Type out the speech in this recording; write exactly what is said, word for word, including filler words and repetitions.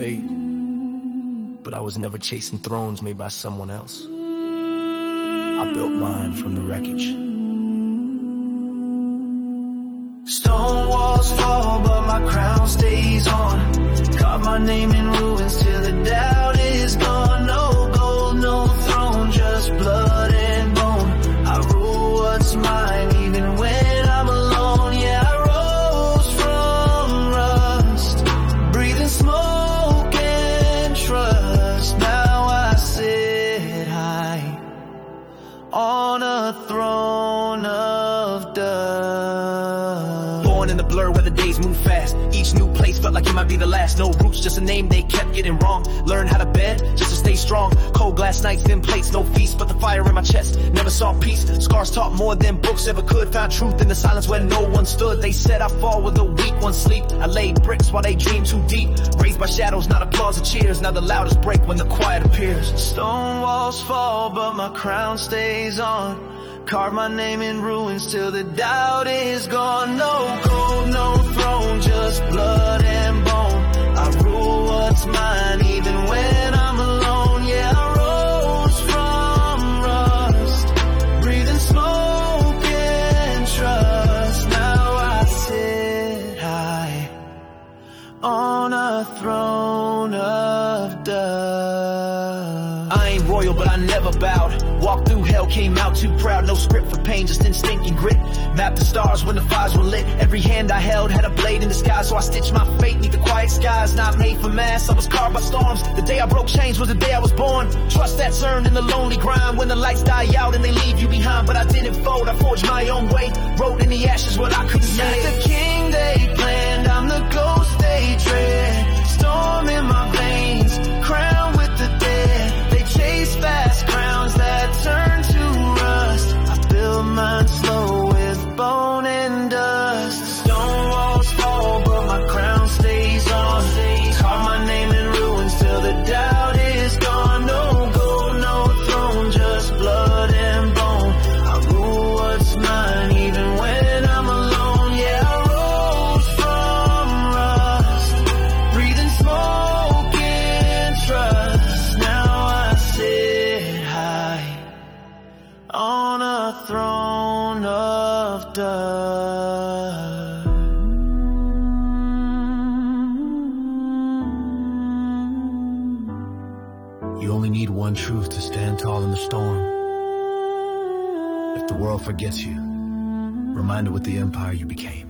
fate, but I was never chasing thrones made by someone else. I built mine from the wreckage. Stone walls fall, but my crown stays on. Carve my name in ruins till the doubt is gone. No gold, no throne, just blood and bone. I rule what's mine, even when I'm alone. Yeah, I rose from rust, breathing smoke and trust. Now I sit high on a throne of dust. Born in the blur where the days move fast. Each new place felt like it might be the last. No roots, just a name they kept getting wrong. Learn how to bed, just to stay strong. Cold glass nights, thin plates, no feast, but the fire in my chest never saw peace. Scars taught more than books ever could. Found truth in the silence where no one stood. They said I fall with the weak ones sleep. I laid bricks while they dream too deep. Raised by shadows, not applause or cheers. Now the loudest break when the quiet appears. Stone walls fall, but my crown stays on. Carve my name in ruins till the doubt is gone. No gold, no throne, just blood and bone. I rule what's mine even when I'm alone. Yeah, I rose from rust, breathing smoke and trust. Now I sit high on a throne of dust. I ain't royal, but I never bowed. Walked through hell, came out too proud. No script for pain, just instinct and grit. Mapped the stars when the fires were lit. Every hand I held had a blade in the sky, so I stitched my fate neath the quiet skies. Not made for mass, I was carved by storms. The day I broke chains was the day I was born. Trust that's earned in the lonely grind. When the lights die out and they leave you behind. But I didn't fold, I forged my own way. Wrote in the ashes what I couldn't say. Not the king they planned, I'm the ghost they dread. Storm in my veins, crown with the dead. They chase fast crowns that turn to rust. I build mine slow with bone and dust. Stone walls fall, but my crown stays on. Carve my name in ruins till the doubt is gone. No gold, no throne, just blood and bone. I rule what's mine even when I'm alone. Yeah, I rose from rust, breathing smoke and trust. Now I sit high on a throne of dust. You only need one truth to stand tall in the storm. If the world forgets you, remind it with the empire you became.